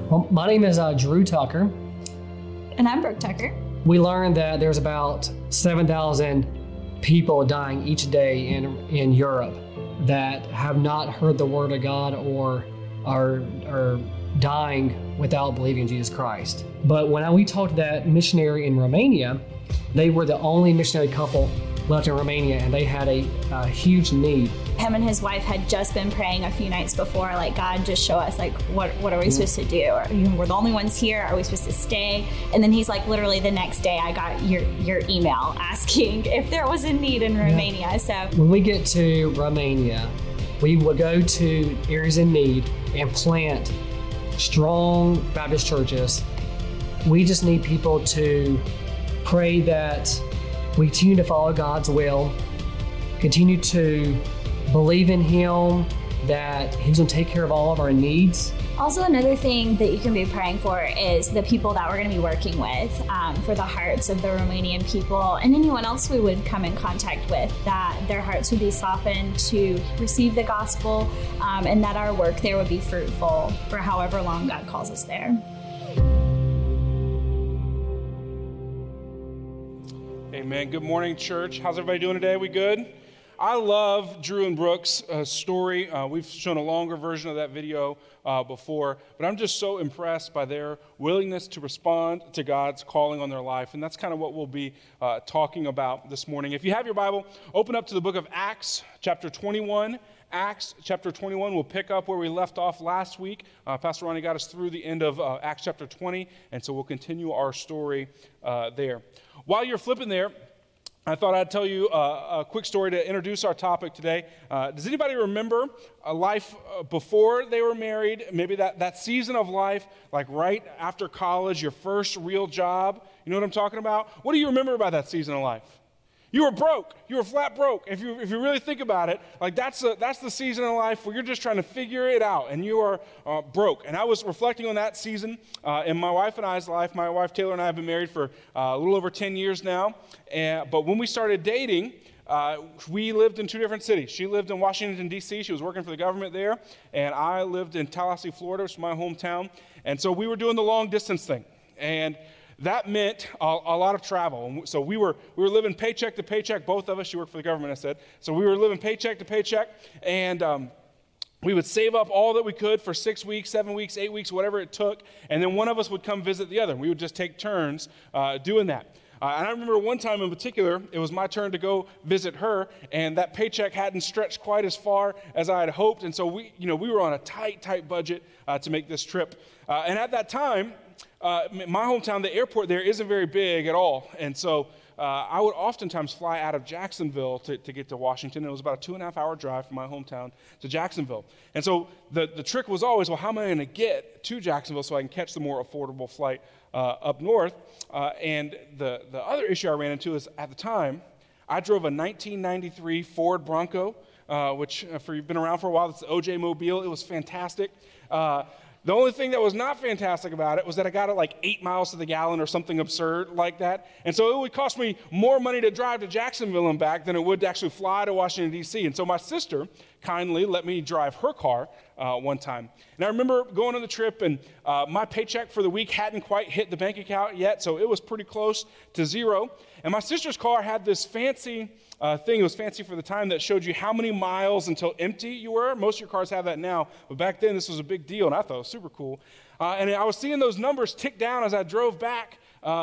Well, my name is Drew Tucker. And I'm Brooke Tucker. We learned that there's about 7,000 people dying each day in Europe that have not heard the word of God or are dying without believing in Jesus Christ. But when we talked to that missionary in Romania, they were the only missionary couple left in Romania, and they had a huge need. Him and his wife had just been praying a few nights before, like, God, just show us, like, what are we supposed to do? Or, we're the only ones here. Are we supposed to stay? And then he's like, literally the next day, I got your email asking if there was a need in Romania. Yeah. So when we get to Romania, we will go to areas in need and plant strong Baptist churches. We just need people to pray that we continue to follow God's will, continue to believe in Him, that He's going to take care of all of our needs. Also, another thing that you can be praying for is the people that we're going to be working with, for the hearts of the Romanian people and anyone else we would come in contact with, that their hearts would be softened to receive the gospel, and that our work there would be fruitful for however long God calls us there. Amen. Good morning, church. How's everybody doing today? We good? I love Drew and Brooke's story. We've shown a longer version of that video before, but I'm just so impressed by their willingness to respond to God's calling on their life, and that's kind of what we'll be talking about this morning. If you have your Bible, open up to the book of Acts, chapter 21. Acts chapter 21, we'll pick up where we left off last week. Pastor Ronnie got us through the end of Acts chapter 20, and so we'll continue our story there. While you're flipping there, I thought I'd tell you a quick story to introduce our topic today. Does anybody remember a life before they were married? Maybe that season of life, like right after college, your first real job. You know what I'm talking about? What do you remember about that season of life? You were broke. You were flat broke. If you really think about it, like that's the season of life where you're just trying to figure it out, and you are broke. And I was reflecting on that season in my wife and I's life. My wife Taylor and I have been married for a little over 10 years now. But when we started dating, we lived in two different cities. She lived in Washington, D.C. She was working for the government there, and I lived in Tallahassee, Florida, which is my hometown. And so we were doing the long distance thing, and that meant a lot of travel. So we were living paycheck to paycheck, both of us. She worked for the government, I said. So we were living paycheck to paycheck, and we would save up all that we could for 6 weeks, 7 weeks, 8 weeks, whatever it took, and then one of us would come visit the other. We would just take turns doing that. And I remember one time in particular, it was my turn to go visit her, and that paycheck hadn't stretched quite as far as I had hoped, and so we were on a tight budget to make this trip. And at that time, my hometown, the airport there isn't very big at all, and so I would oftentimes fly out of Jacksonville to get to Washington. It was about a 2.5-hour drive from my hometown to Jacksonville. And so the trick was always, well, how am I going to get to Jacksonville so I can catch the more affordable flight up north? And the other issue I ran into is, at the time, I drove a 1993 Ford Bronco, which, for you've been around for a while, it's the OJ Mobile. It was fantastic. The only thing that was not fantastic about it was that I got it like 8 miles to the gallon or something absurd like that. And so it would cost me more money to drive to Jacksonville and back than it would to actually fly to Washington, D.C. And so my sister kindly let me drive her car one time. And I remember going on the trip, and my paycheck for the week hadn't quite hit the bank account yet, so it was pretty close to zero. And my sister's car had this fancy thing. It was fancy for the time, that showed you how many miles until empty you were. Most of your cars have that now, but back then this was a big deal, and I thought it was super cool. And I was seeing those numbers tick down as I drove back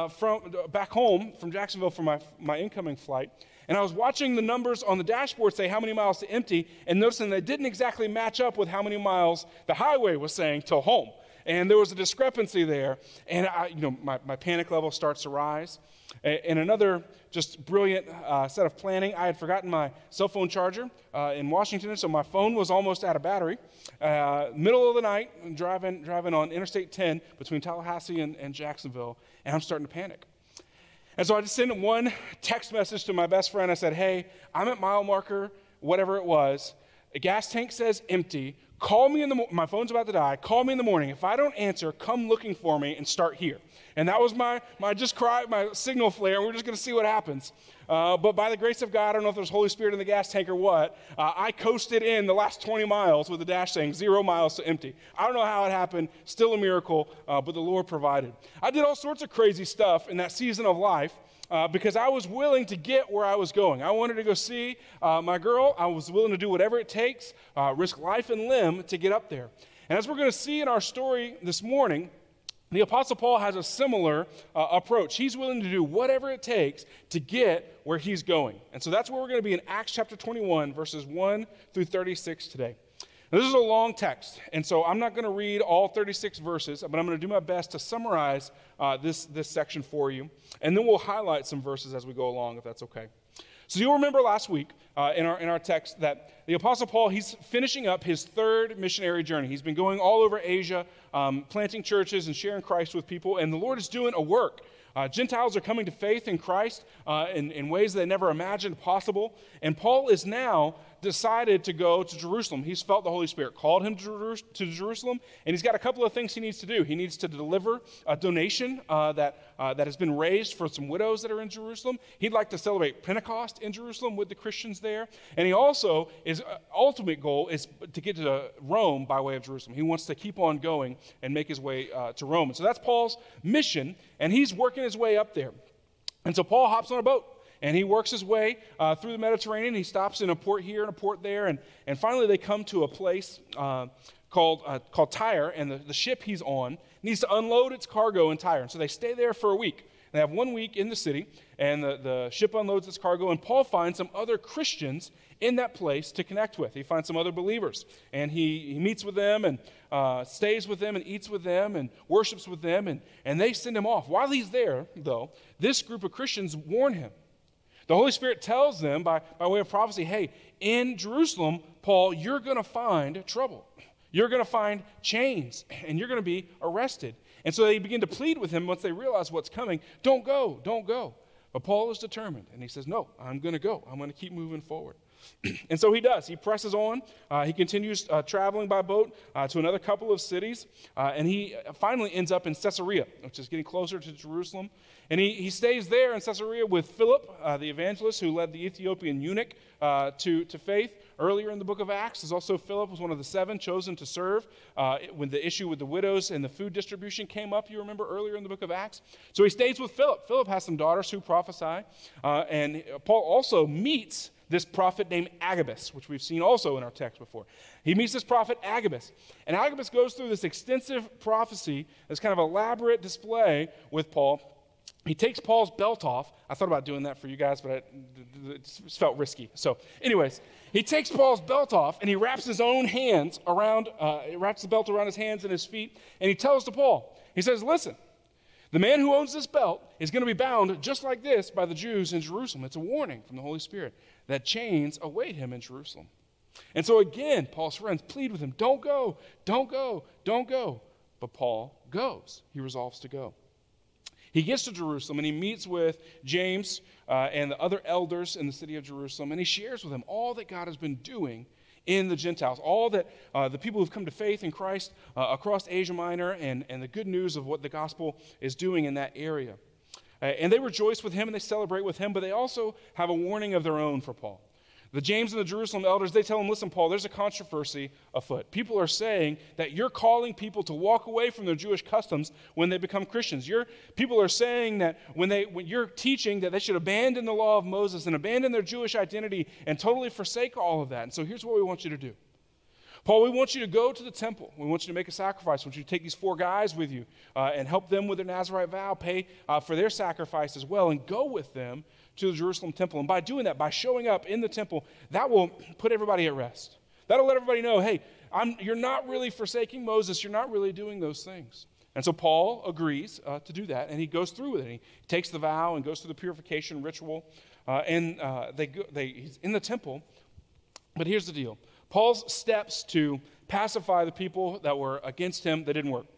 home from Jacksonville for my incoming flight. And I was watching the numbers on the dashboard say how many miles to empty, and noticing they didn't exactly match up with how many miles the highway was saying till home. And there was a discrepancy there, and my panic level starts to rise. And another just brilliant set of planning, I had forgotten my cell phone charger in Washington, so my phone was almost out of battery. Middle of the night, driving on Interstate 10 between Tallahassee and Jacksonville, and I'm starting to panic. And so I just sent one text message to my best friend. I said, hey, I'm at mile marker, whatever it was. a gas tank says empty. Call me my phone's about to die. Call me in the morning. If I don't answer, come looking for me and start here. And that was my signal flare, and we're just going to see what happens. But by the grace of God, I don't know if there's Holy Spirit in the gas tank or what, I coasted in the last 20 miles with the dash saying 0 miles to empty. I don't know how it happened. Still a miracle, but the Lord provided. I did all sorts of crazy stuff in that season of life because I was willing to get where I was going. I wanted to go see my girl. I was willing to do whatever it takes, risk life and limb to get up there. And as we're going to see in our story this morning, the Apostle Paul has a similar approach. He's willing to do whatever it takes to get where he's going. And so that's where we're going to be in Acts chapter 21, verses 1 through 36 today. Now, this is a long text, and so I'm not going to read all 36 verses, but I'm going to do my best to summarize this section for you, and then we'll highlight some verses as we go along, if that's okay. So you'll remember last week in our text that the Apostle Paul, he's finishing up his third missionary journey. He's been going all over Asia, planting churches and sharing Christ with people, and the Lord is doing a work. Gentiles are coming to faith in Christ in ways they never imagined possible, and Paul is now decided to go to Jerusalem. He's felt the Holy Spirit called him to Jerusalem, and he's got a couple of things he needs to do. He needs to deliver a donation that has been raised for some widows that are in Jerusalem. He'd like to celebrate Pentecost in Jerusalem with the Christians there, and he also, his ultimate goal is to get to Rome by way of Jerusalem. He wants to keep on going and make his way to Rome. And so that's Paul's mission, and he's working his way up there. And so Paul hops on a boat, and he works his way through the Mediterranean. He stops in a port here and a port there, and finally they come to a place called Tyre, and the ship he's on needs to unload its cargo in Tyre. And so they stay there for a week. They have 1 week in the city, and the ship unloads its cargo, and Paul finds some other Christians in that place to connect with. He finds some other believers, and he meets with them and stays with them and eats with them and worships with them, and they send him off. While he's there, though, this group of Christians warn him. The Holy Spirit tells them by way of prophecy, hey, in Jerusalem, Paul, you're going to find trouble. You're going to find chains, and you're going to be arrested. And so they begin to plead with him once they realize what's coming. Don't go, don't go. But Paul is determined, and he says, no, I'm going to go. I'm going to keep moving forward. And so he does. He presses on. He continues traveling by boat to another couple of cities, and he finally ends up in Caesarea, which is getting closer to Jerusalem. And he stays there in Caesarea with Philip, the evangelist who led the Ethiopian eunuch to faith. Earlier in the book of Acts, there's also Philip was one of the 7 chosen to serve when the issue with the widows and the food distribution came up, you remember, earlier in the book of Acts. So he stays with Philip. Philip has some daughters who prophesy, and Paul also meets this prophet named Agabus, which we've seen also in our text before. He meets this prophet Agabus, and Agabus goes through this extensive prophecy, this kind of elaborate display with Paul. He takes Paul's belt off. I thought about doing that for you guys, but it just felt risky. So anyways, he takes Paul's belt off, and he wraps his own hands around, wraps the belt around his hands and his feet, and he tells to Paul, he says, listen, the man who owns this belt is going to be bound just like this by the Jews in Jerusalem. It's a warning from the Holy Spirit that chains await him in Jerusalem. And so again, Paul's friends plead with him, don't go, don't go, don't go. But Paul goes. He resolves to go. He gets to Jerusalem, and he meets with James and the other elders in the city of Jerusalem, and he shares with them all that God has been doing in the Gentiles, all that the people who've come to faith in Christ across Asia Minor, and the good news of what the gospel is doing in that area. And they rejoice with him, and they celebrate with him, but they also have a warning of their own for Paul. The James and the Jerusalem elders, they tell him, listen, Paul, there's a controversy afoot. People are saying that you're calling people to walk away from their Jewish customs when they become Christians. People are saying that when you're teaching that they should abandon the law of Moses and abandon their Jewish identity and totally forsake all of that. And so here's what we want you to do. Paul, we want you to go to the temple. We want you to make a sacrifice. We want you to take these 4 guys with you and help them with their Nazirite vow, pay for their sacrifice as well, and go with them to the Jerusalem temple. And by doing that, by showing up in the temple, that will put everybody at rest. That'll let everybody know, hey, you're not really forsaking Moses. You're not really doing those things. And so Paul agrees to do that, and he goes through with it. He takes the vow and goes through the purification ritual, and he's in the temple. But here's the deal. Paul's steps to pacify the people that were against him, they didn't work.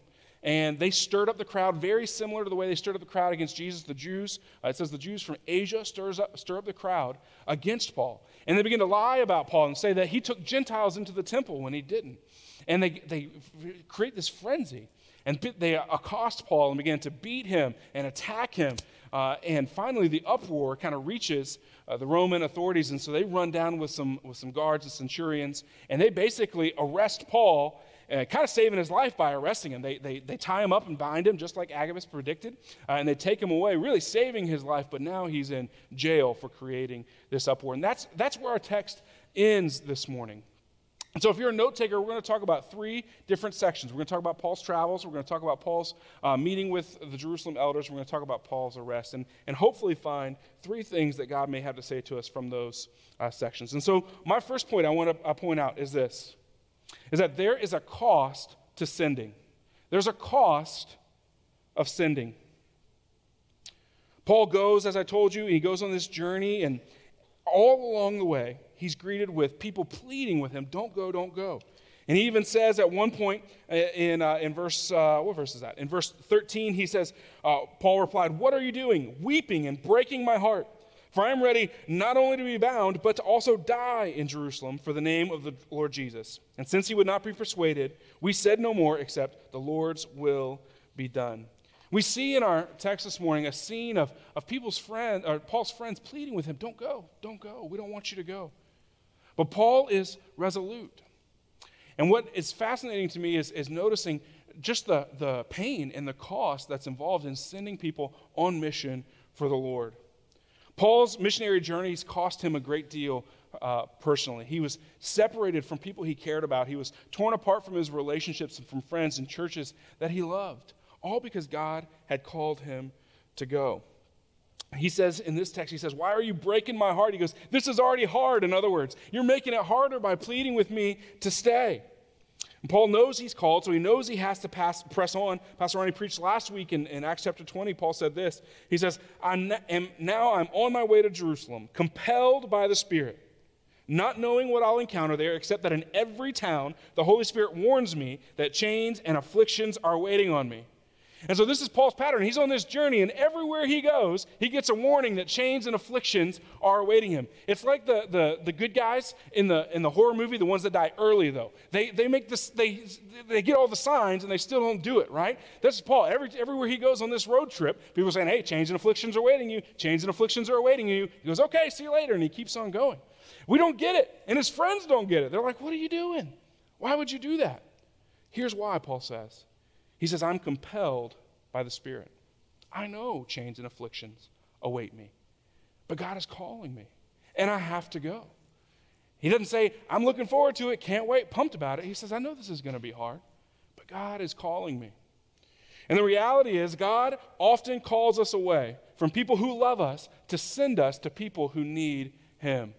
and they stirred up the crowd, very similar to the way they stirred up the crowd against Jesus. The Jews, it says the Jews from Asia stir up the crowd against Paul. And they begin to lie about Paul and say that he took Gentiles into the temple when he didn't. And they create this frenzy. And they accost Paul and begin to beat him and attack him. And finally, the uproar kind of reaches the Roman authorities. And so they run down with some guards and centurions. And they basically arrest Paul, kind of saving his life by arresting him. They tie him up and bind him, just like Agabus predicted. And they take him away, really saving his life. But now he's in jail for creating this uproar. And that's where our text ends this morning. And so if you're a note taker, we're going to talk about 3 different sections. We're going to talk about Paul's travels. We're going to talk about Paul's meeting with the Jerusalem elders. We're going to talk about Paul's arrest and hopefully find 3 things that God may have to say to us from those sections. And so my first point I want to point out is this, is that there is a cost to sending. There's a cost of sending. Paul goes, as I told you, he goes on this journey, and all along the way, he's greeted with people pleading with him, don't go, don't go. And he even says at one point in verse, what verse is that? In verse 13, he says, Paul replied, what are you doing? Weeping and breaking my heart. For I am ready not only to be bound, but to also die in Jerusalem for the name of the Lord Jesus. And since he would not be persuaded, we said no more except the Lord's will be done. We see in our text this morning a scene of Paul's friends pleading with him, don't go, we don't want you to go. But Paul is resolute. And what is fascinating to me is noticing just the pain and the cost that's involved in sending people on mission for the Lord. Paul's missionary journeys cost him a great deal personally. He was separated from people he cared about. He was torn apart from his relationships and from friends and churches that he loved, all because God had called him to go. He says in this text, he says, why are you breaking my heart? He goes, this is already hard. In other words, you're making it harder by pleading with me to stay. And Paul knows he's called, so he knows he has to press on. Pastor Ronnie preached last week in Acts chapter 20. Paul said this. He says, now I'm on my way to Jerusalem, compelled by the Spirit, not knowing what I'll encounter there, except that in every town the Holy Spirit warns me that chains and afflictions are waiting on me. And so this is Paul's pattern. He's on this journey, and everywhere he goes, he gets a warning that chains and afflictions are awaiting him. It's like the good guys in the horror movie, the ones that die early, though. They make this, they get all the signs, and they still don't do it, right? This is Paul. Everywhere he goes on this road trip, people are saying, hey, chains and afflictions are awaiting you. Chains and afflictions are awaiting you. He goes, okay, see you later, and he keeps on going. We don't get it, and his friends don't get it. They're like, what are you doing? Why would you do that? Here's why, Paul says. He says, I'm compelled by the Spirit. I know chains and afflictions await me, but God is calling me, and I have to go. He doesn't say, I'm looking forward to it, can't wait, pumped about it. He says, I know this is going to be hard, but God is calling me. And the reality is, God often calls us away from people who love us to send us to people who need Him.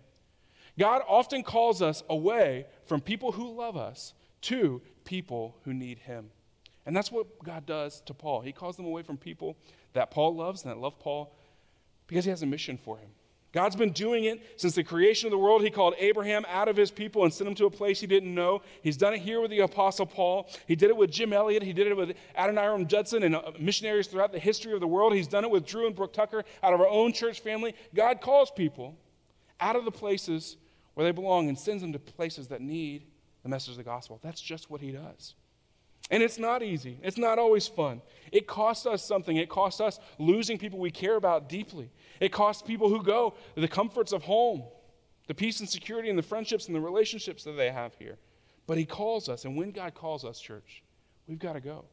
God often calls us away from people who love us to people who need Him. And that's what God does to Paul. He calls them away from people that Paul loves and that love Paul because he has a mission for him. God's been doing it since the creation of the world. He called Abraham out of his people and sent him to a place he didn't know. He's done it here with the Apostle Paul. He did it with Jim Elliott. He did it with Adoniram Judson and missionaries throughout the history of the world. He's done it with Drew and Brooke Tucker out of our own church family. God calls people out of the places where they belong and sends them to places that need the message of the gospel. That's just what he does. And it's not easy. It's not always fun. It costs us something. It costs us losing people we care about deeply. It costs people who go the comforts of home, the peace and security and the friendships and the relationships that they have here. But he calls us, and when God calls us, church, we've got to go.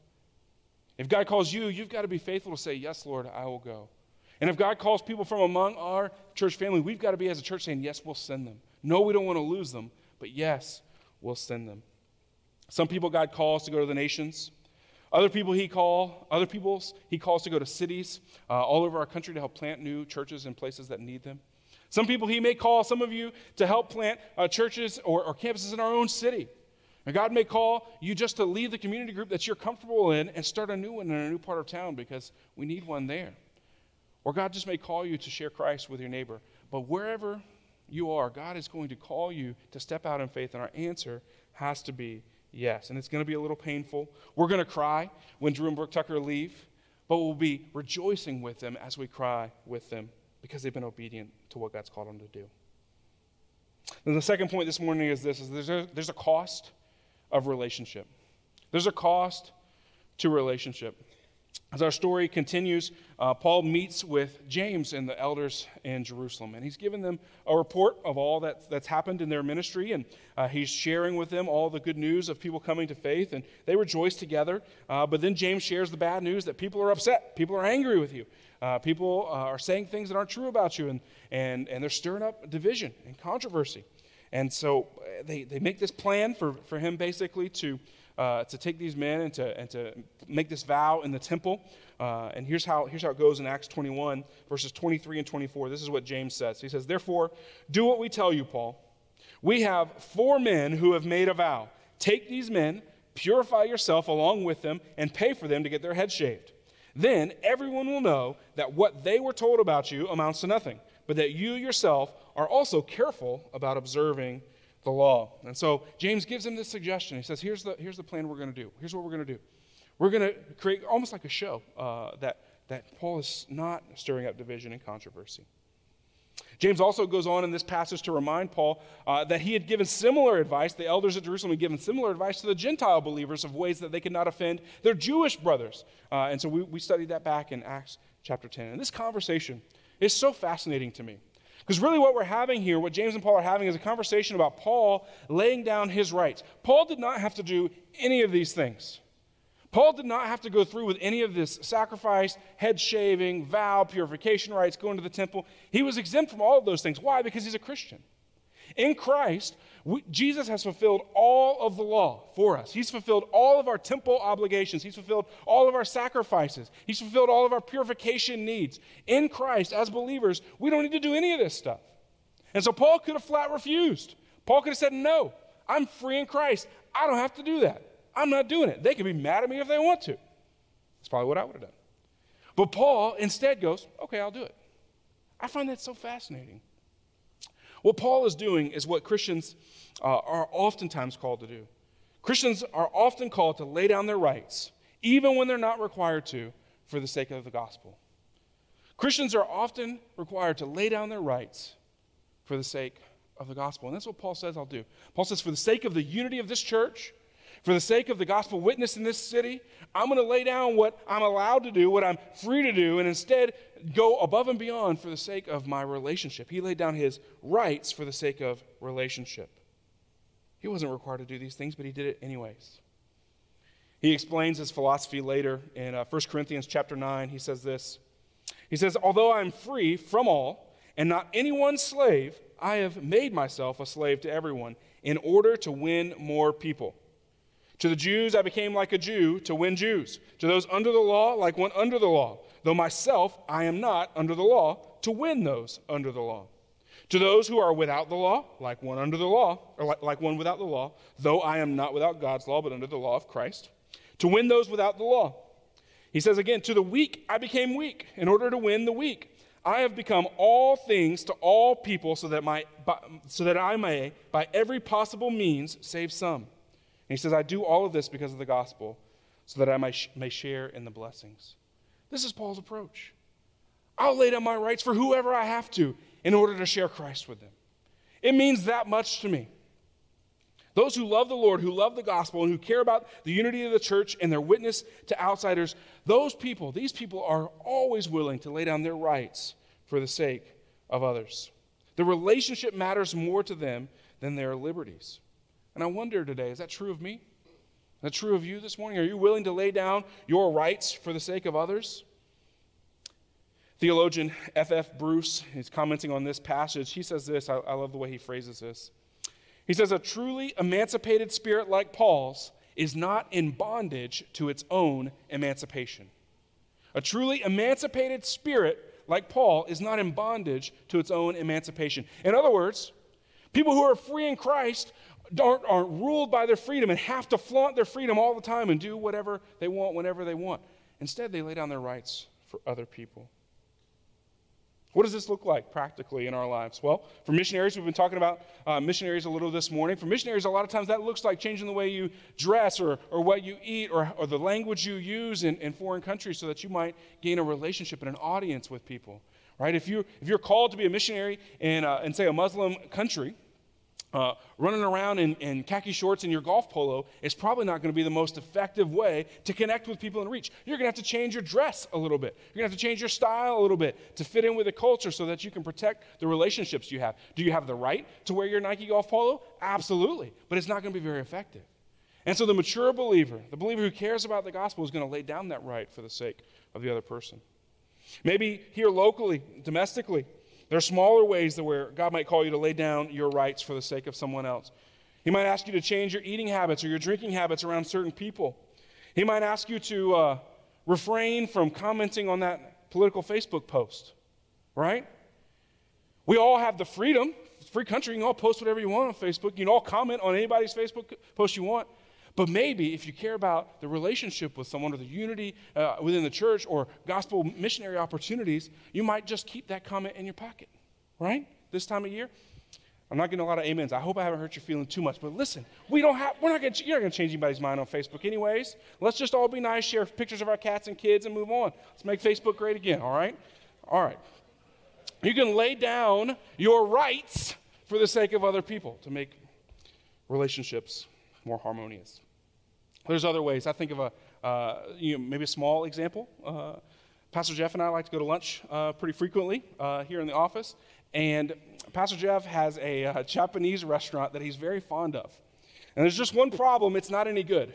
If God calls you, you've got to be faithful to say, yes, Lord, I will go. And if God calls people from among our church family, we've got to be as a church saying, yes, we'll send them. No, we don't want to lose them, but yes, we'll send them. Some people God calls to go to the nations. Other people he calls to go to cities all over our country to help plant new churches in places that need them. Some people he may call, some of you, to help plant churches or campuses in our own city. And God may call you just to leave the community group that you're comfortable in and start a new one in a new part of town because we need one there. Or God just may call you to share Christ with your neighbor. But wherever you are, God is going to call you to step out in faith, and our answer has to be Yes, and it's going to be a little painful. We're going to cry when Drew and Brooke Tucker leave, but we'll be rejoicing with them as we cry with them because they've been obedient to what God's called them to do. And the second point this morning is this: there's a cost of relationship. There's a cost to relationship. As our story continues, Paul meets with James and the elders in Jerusalem, and he's given them a report of all that's happened in their ministry, and he's sharing with them all the good news of people coming to faith, and they rejoice together. But then James shares the bad news that people are upset, people are angry with you, people are saying things that aren't true about you, and they're stirring up division and controversy. And so they make this plan for him basically to take these men and to make this vow in the temple. And here's how it goes in Acts 21, verses 23 and 24. This is what James says. He says, "Therefore, do what we tell you, Paul. We have 4 men who have made a vow. Take these men, purify yourself along with them, and pay for them to get their heads shaved. Then everyone will know that what they were told about you amounts to nothing, but that you yourself are also careful about observing the law." And so James gives him this suggestion. He says, here's the plan we're going to do. Here's what we're going to do. We're going to create almost like a show that Paul is not stirring up division and controversy. James also goes on in this passage to remind Paul that he had given similar advice. The elders at Jerusalem had given similar advice to the Gentile believers of ways that they could not offend their Jewish brothers. And so we studied that back in Acts chapter 10. And this conversation is so fascinating to me. Because really what we're having here, what James and Paul are having, is a conversation about Paul laying down his rights. Paul did not have to do any of these things. Paul did not have to go through with any of this sacrifice, head shaving, vow, purification rites, going to the temple. He was exempt from all of those things. Why? Because he's a Christian. In Christ, Jesus has fulfilled all of the law for us. He's fulfilled all of our temple obligations. He's fulfilled all of our sacrifices. He's fulfilled all of our purification needs. In Christ, as believers, we don't need to do any of this stuff. And so Paul could have flat refused. Paul could have said, no, I'm free in Christ. I don't have to do that. I'm not doing it. They can be mad at me if they want to. That's probably what I would have done. But Paul instead goes, okay, I'll do it. I find that so fascinating. What Paul is doing is what Christians are oftentimes called to do. Christians are often called to lay down their rights, even when they're not required to, for the sake of the gospel. Christians are often required to lay down their rights for the sake of the gospel. And that's what Paul says I'll do. Paul says, for the sake of the unity of this church, for the sake of the gospel witness in this city, I'm going to lay down what I'm allowed to do, what I'm free to do, and instead go above and beyond for the sake of my relationship. He laid down his rights for the sake of relationship. He wasn't required to do these things, but he did it anyways. He explains his philosophy later in 1 Corinthians chapter 9. He says this. He says, although I am free from all and not anyone's slave, I have made myself a slave to everyone in order to win more people. To the Jews, I became like a Jew to win Jews. To those under the law, like one under the law. Though myself, I am not under the law, to win those under the law. To those who are without the law, like one under the law, or like one without the law, though I am not without God's law, but under the law of Christ, to win those without the law. He says again, to the weak, I became weak in order to win the weak. I have become all things to all people so that I may, by every possible means, save some. And he says, I do all of this because of the gospel, so that I may share in the blessings. This is Paul's approach. I'll lay down my rights for whoever I have to in order to share Christ with them. It means that much to me. Those who love the Lord, who love the gospel, and who care about the unity of the church and their witness to outsiders, these people are always willing to lay down their rights for the sake of others. The relationship matters more to them than their liberties. And I wonder today, is that true of me? Is that true of you this morning? Are you willing to lay down your rights for the sake of others? Theologian F.F. Bruce is commenting on this passage. He says this, I love the way he phrases this. He says, a truly emancipated spirit like Paul's is not in bondage to its own emancipation. A truly emancipated spirit like Paul is not in bondage to its own emancipation. In other words, people who are free in Christ aren't ruled by their freedom and have to flaunt their freedom all the time and do whatever they want whenever they want. Instead, they lay down their rights for other people. What does this look like practically in our lives? Well, for missionaries, we've been talking about missionaries a little this morning. For missionaries, a lot of times that looks like changing the way you dress or what you eat or the language you use in foreign countries so that you might gain a relationship and an audience with people, right? If you're called to be a missionary in say, a Muslim country, running around in khaki shorts and your golf polo is probably not going to be the most effective way to connect with people and reach. You're going to have to change your dress a little bit. You're going to have to change your style a little bit to fit in with the culture so that you can protect the relationships you have. Do you have the right to wear your Nike golf polo? Absolutely, but it's not going to be very effective. And so the mature believer, the believer who cares about the gospel, is going to lay down that right for the sake of the other person. Maybe here locally, domestically, there are smaller ways that where God might call you to lay down your rights for the sake of someone else. He might ask you to change your eating habits or your drinking habits around certain people. He might ask you to refrain from commenting on that political Facebook post, right? We all have the freedom. It's a free country. You can all post whatever you want on Facebook. You can all comment on anybody's Facebook post you want. But maybe if you care about the relationship with someone or the unity within the church or gospel missionary opportunities, you might just keep that comment in your pocket, right? This time of year. I'm not getting a lot of amens. I hope I haven't hurt your feeling too much. But listen, you're not going to change anybody's mind on Facebook anyways. Let's just all be nice, share pictures of our cats and kids, and move on. Let's make Facebook great again, all right? All right. You can lay down your rights for the sake of other people to make relationships more harmonious. There's other ways. I think of maybe a small example. Pastor Jeff and I like to go to lunch pretty frequently here in the office, and Pastor Jeff has a Japanese restaurant that he's very fond of. And there's just one problem: it's not any good.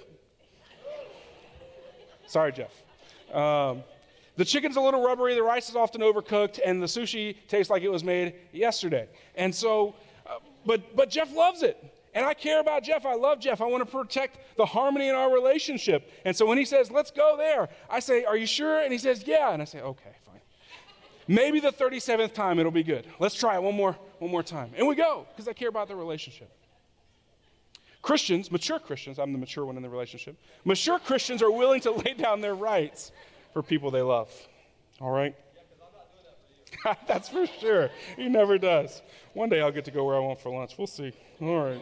Sorry, Jeff. The chicken's a little rubbery, the rice is often overcooked, and the sushi tastes like it was made yesterday. And so, but Jeff loves it. And I care about Jeff. I love Jeff. I want to protect the harmony in our relationship. And so when he says, let's go there, I say, are you sure? And he says, yeah. And I say, okay, fine. Maybe the 37th time it'll be good. Let's try it one more time. And we go, because I care about the relationship. Christians, mature Christians, I'm the mature one in the relationship. Mature Christians are willing to lay down their rights for people they love. All right? That's for sure. He never does. One day I'll get to go where I want for lunch. We'll see. All right.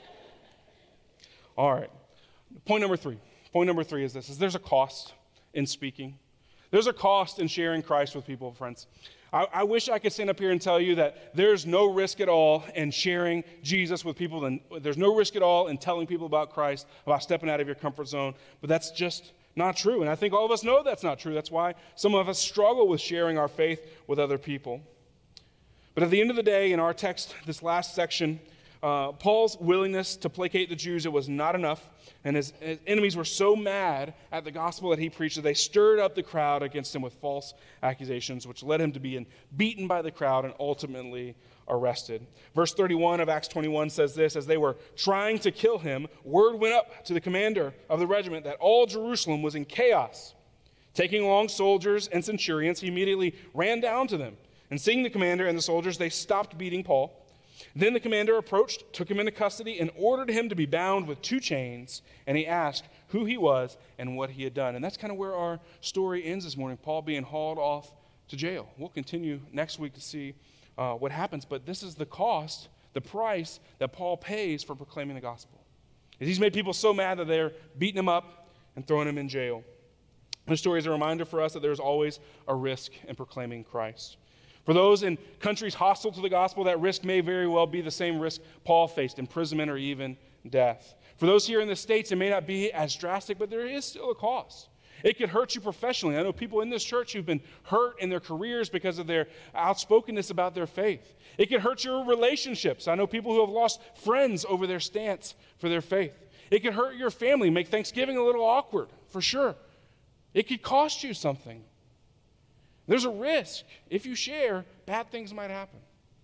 All right. Point number three. Point number three is this: there's a cost in speaking. There's a cost in sharing Christ with people, friends. I wish I could stand up here and tell you that there's no risk at all in sharing Jesus with people. And there's no risk at all in telling people about Christ, about stepping out of your comfort zone. But that's just not true. And I think all of us know that's not true. That's why some of us struggle with sharing our faith with other people. But at the end of the day, in our text, this last section, Paul's willingness to placate the Jews, it was not enough. And his enemies were so mad at the gospel that he preached that they stirred up the crowd against him with false accusations, which led him to being beaten by the crowd and ultimately arrested. Verse 31 of Acts 21 says this: as they were trying to kill him, word went up to the commander of the regiment that all Jerusalem was in chaos. Taking along soldiers and centurions, he immediately ran down to them. And seeing the commander and the soldiers, they stopped beating Paul. Then the commander approached, took him into custody, and ordered him to be bound with 2 chains. And he asked who he was and what he had done. And that's kind of where our story ends this morning, Paul being hauled off to jail. We'll continue next week to see what happens. But this is the cost, the price that Paul pays for proclaiming the gospel. He's made people so mad that they're beating him up and throwing him in jail. This story is a reminder for us that there's always a risk in proclaiming Christ. For those in countries hostile to the gospel, that risk may very well be the same risk Paul faced, imprisonment or even death. For those here in the States, it may not be as drastic, but there is still a cost. It could hurt you professionally. I know people in this church who've been hurt in their careers because of their outspokenness about their faith. It could hurt your relationships. I know people who have lost friends over their stance for their faith. It could hurt your family, make Thanksgiving a little awkward, for sure. It could cost you something. There's a risk. If you share, bad things might happen.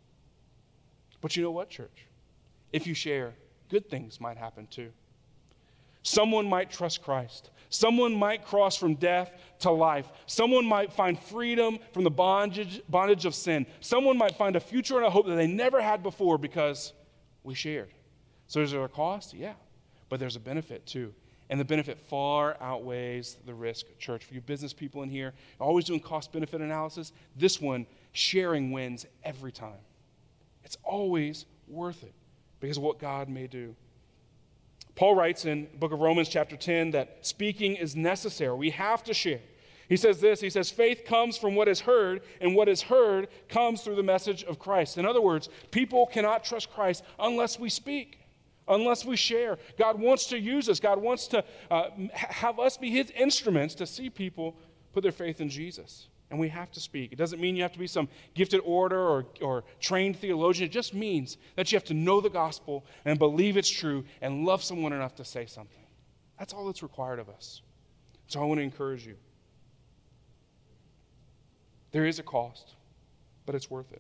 But you know what, church? If you share, good things might happen too. Someone might trust Christ. Someone might cross from death to life. Someone might find freedom from the bondage of sin. Someone might find a future and a hope that they never had before because we shared. So is there a cost? Yeah. But there's a benefit too. And the benefit far outweighs the risk, church. For you business people in here, always doing cost-benefit analysis, this one sharing wins every time. It's always worth it because of what God may do. Paul writes in the book of Romans chapter 10 that speaking is necessary. We have to share. He says this, he says, faith comes from what is heard, and what is heard comes through the message of Christ. In other words, people cannot trust Christ unless we speak, unless we share. God wants to use us. God wants to have us be his instruments to see people put their faith in Jesus. And we have to speak. It doesn't mean you have to be some gifted orator or trained theologian. It just means that you have to know the gospel and believe it's true and love someone enough to say something. That's all that's required of us. So I want to encourage you. There is a cost, but it's worth it.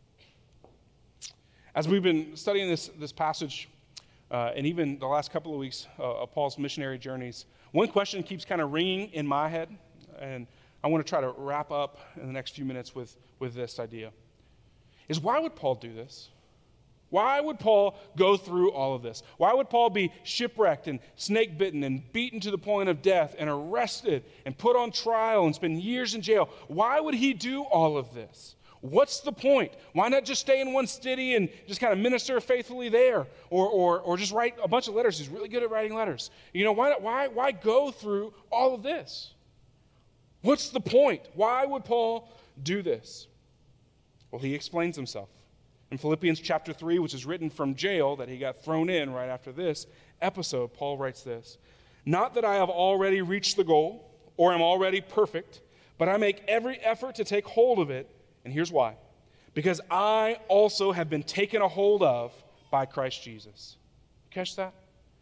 As we've been studying this passage, and even the last couple of weeks of Paul's missionary journeys, one question keeps kind of ringing in my head, and I want to try to wrap up in the next few minutes with this idea, is why would Paul do this? Why would Paul go through all of this? Why would Paul be shipwrecked and snake-bitten and beaten to the point of death and arrested and put on trial and spend years in jail? Why would he do all of this? What's the point? Why not just stay in one city and just kind of minister faithfully there, or just write a bunch of letters? He's really good at writing letters. You know, why go through all of this? What's the point? Why would Paul do this? Well, he explains himself. In Philippians chapter 3, which is written from jail that he got thrown in right after this episode, Paul writes this, "Not that I have already reached the goal or am already perfect, but I make every effort to take hold of it. And here's why. Because I also have been taken a hold of by Christ Jesus." Catch that?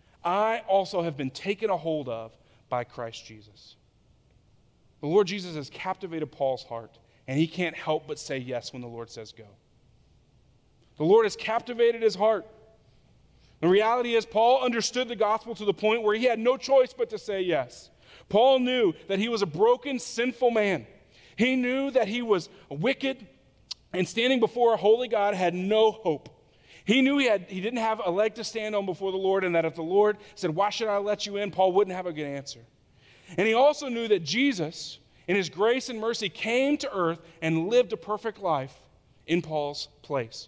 I also have been taken a hold of by Christ Jesus. The Lord Jesus has captivated Paul's heart, and he can't help but say yes when the Lord says go. The Lord has captivated his heart. The reality is, Paul understood the gospel to the point where he had no choice but to say yes. Paul knew that he was a broken, sinful man. He knew that he was wicked and standing before a holy God had no hope. He knew he didn't have a leg to stand on before the Lord, and that if the Lord said, "Why should I let you in?" Paul wouldn't have a good answer. And he also knew that Jesus, in his grace and mercy, came to earth and lived a perfect life in Paul's place.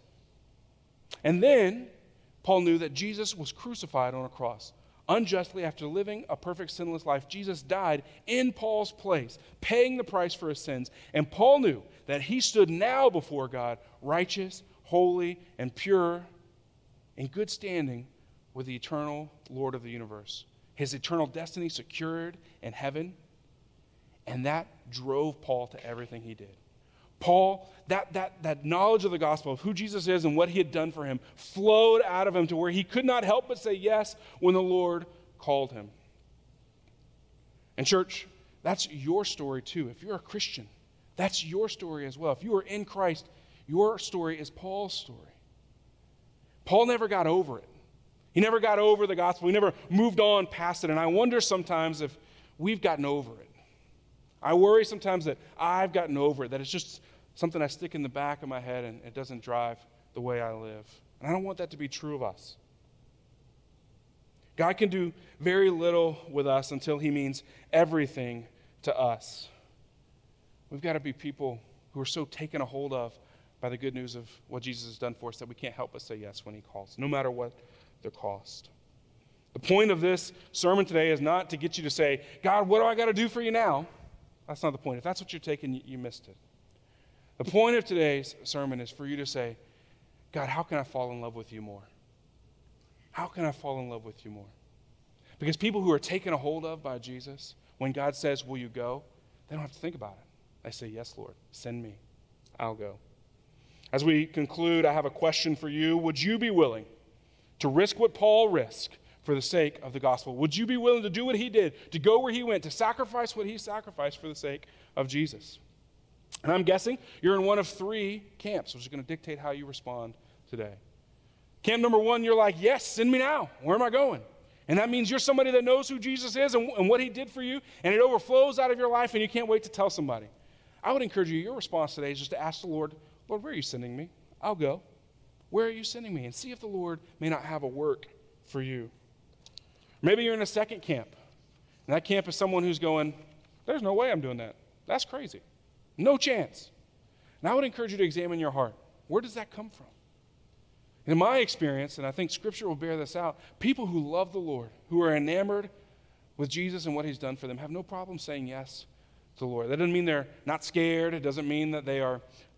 And then Paul knew that Jesus was crucified on a cross. Unjustly, after living a perfect, sinless life, Jesus died in Paul's place, paying the price for his sins. And Paul knew that he stood now before God, righteous, holy, and pure, in good standing with the eternal Lord of the universe. His eternal destiny secured in heaven, and that drove Paul to everything he did. Paul, that knowledge of the gospel, of who Jesus is and what he had done for him, flowed out of him to where he could not help but say yes when the Lord called him. And church, that's your story too. If you're a Christian, that's your story as well. If you are in Christ, your story is Paul's story. Paul never got over it. He never got over the gospel. He never moved on past it. And I wonder sometimes if we've gotten over it. I worry sometimes that I've gotten over it, that it's just something I stick in the back of my head and it doesn't drive the way I live. And I don't want that to be true of us. God can do very little with us until he means everything to us. We've got to be people who are so taken a hold of by the good news of what Jesus has done for us that we can't help but say yes when he calls, no matter what the cost. The point of this sermon today is not to get you to say, "God, what do I got to do for you now?" That's not the point. If that's what you're taking, you missed it. The point of today's sermon is for you to say, "God, how can I fall in love with you more? How can I fall in love with you more?" Because people who are taken a hold of by Jesus, when God says, "Will you go?" they don't have to think about it. They say, "Yes, Lord, send me. I'll go." As we conclude, I have a question for you. Would you be willing to risk what Paul risked for the sake of the gospel? Would you be willing to do what he did, to go where he went, to sacrifice what he sacrificed for the sake of Jesus? And I'm guessing you're in one of three camps, which is going to dictate how you respond today. Camp number one, you're like, "Yes, send me now. Where am I going?" And that means you're somebody that knows who Jesus is and what he did for you, and it overflows out of your life, and you can't wait to tell somebody. I would encourage you, your response today is just to ask the Lord, "Lord, where are you sending me? I'll go. Where are you sending me?" And see if the Lord may not have a work for you. Maybe you're in a second camp, and that camp is someone who's going, "There's no way I'm doing that. That's crazy. No chance." And I would encourage you to examine your heart. Where does that come from? In my experience, and I think Scripture will bear this out, people who love the Lord, who are enamored with Jesus and what he's done for them, have no problem saying yes to the Lord. That doesn't mean they're not scared. It doesn't mean that they are,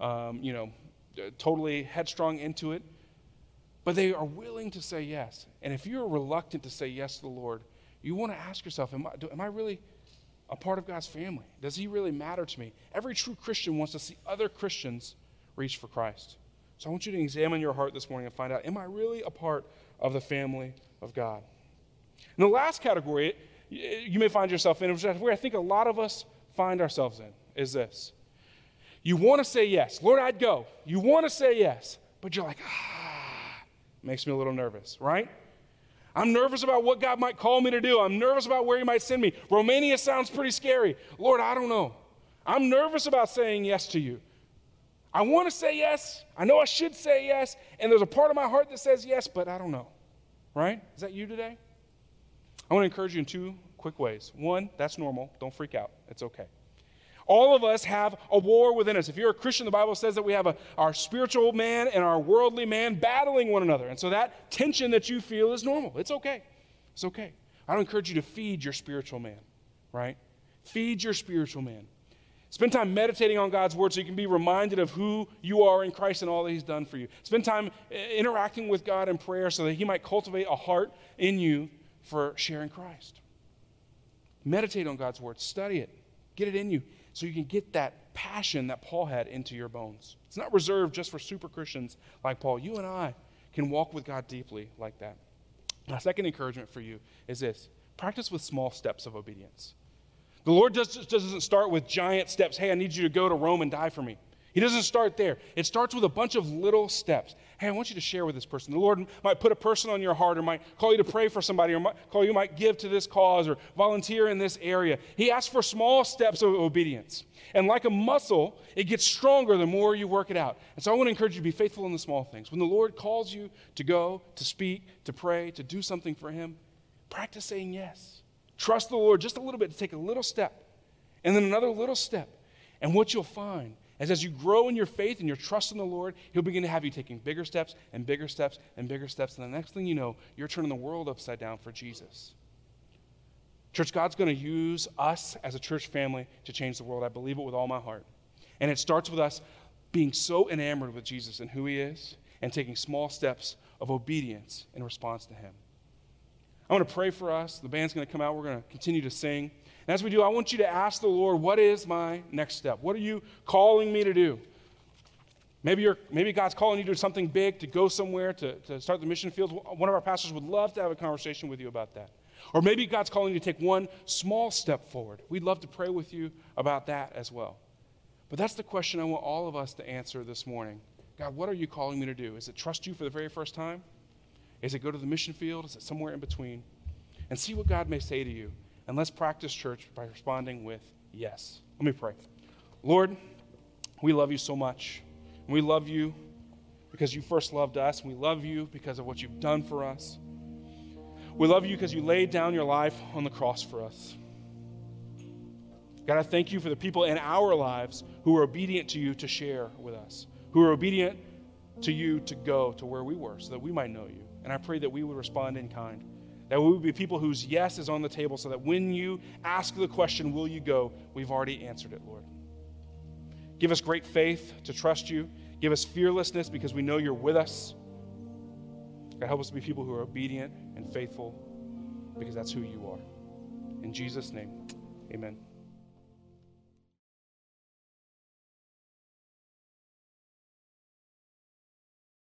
totally headstrong into it. But they are willing to say yes. And if you're reluctant to say yes to the Lord, you want to ask yourself, am I really a part of God's family? Does he really matter to me? Every true Christian wants to see other Christians reach for Christ. So I want you to examine your heart this morning and find out, am I really a part of the family of God? And the last category you may find yourself in, which is where I think a lot of us find ourselves in, is this. You want to say yes. Lord, I'd go. You want to say yes, but you're like, makes me a little nervous, right? I'm nervous about what God might call me to do. I'm nervous about where he might send me. Romania sounds pretty scary. Lord, I don't know. I'm nervous about saying yes to you. I want to say yes. I know I should say yes. And there's a part of my heart that says yes, but I don't know. Right? Is that you today? I want to encourage you in 2 quick ways. 1, that's normal. Don't freak out. It's okay. All of us have a war within us. If you're a Christian, the Bible says that we have our spiritual man and our worldly man battling one another. And so that tension that you feel is normal. It's okay. It's okay. I would encourage you to feed your spiritual man, right? Feed your spiritual man. Spend time meditating on God's word so you can be reminded of who you are in Christ and all that he's done for you. Spend time interacting with God in prayer so that he might cultivate a heart in you for sharing Christ. Meditate on God's word. Study it. Get it in you so you can get that passion that Paul had into your bones. It's not reserved just for super Christians like Paul. You and I can walk with God deeply like that. My second encouragement for you is this. Practice with small steps of obedience. The Lord doesn't start with giant steps. Hey, I need you to go to Rome and die for me. He doesn't start there. It starts with a bunch of little steps. Hey, I want you to share with this person. The Lord might put a person on your heart or might call you to pray for somebody or might give to this cause or volunteer in this area. He asks for small steps of obedience. And like a muscle, it gets stronger the more you work it out. And so I want to encourage you to be faithful in the small things. When the Lord calls you to go, to speak, to pray, to do something for him, practice saying yes. Trust the Lord just a little bit to take a little step and then another little step. And what you'll find is as you grow in your faith and your trust in the Lord, he'll begin to have you taking bigger steps and bigger steps and bigger steps. And the next thing you know, you're turning the world upside down for Jesus. Church, God's going to use us as a church family to change the world. I believe it with all my heart. And it starts with us being so enamored with Jesus and who he is and taking small steps of obedience in response to him. I want to pray for us. The band's going to come out. We're going to continue to sing. And as we do, I want you to ask the Lord, what is my next step? What are you calling me to do? Maybe God's calling you to do something big, to go somewhere, to start the mission field. One of our pastors would love to have a conversation with you about that. Or maybe God's calling you to take one small step forward. We'd love to pray with you about that as well. But that's the question I want all of us to answer this morning. God, what are you calling me to do? Is it trust you for the very first time? Is it go to the mission field? Is it somewhere in between? And see what God may say to you. And let's practice, church, by responding with yes. Let me pray. Lord, we love you so much. And we love you because you first loved us. And we love you because of what you've done for us. We love you because you laid down your life on the cross for us. God, I thank you for the people in our lives who are obedient to you to share with us, who are obedient to you to go to where we were so that we might know you. And I pray that we would respond in kind, that we would be people whose yes is on the table so that when you ask the question, will you go, we've already answered it, Lord. Give us great faith to trust you. Give us fearlessness because we know you're with us. God, help us to be people who are obedient and faithful because that's who you are. In Jesus' name, amen.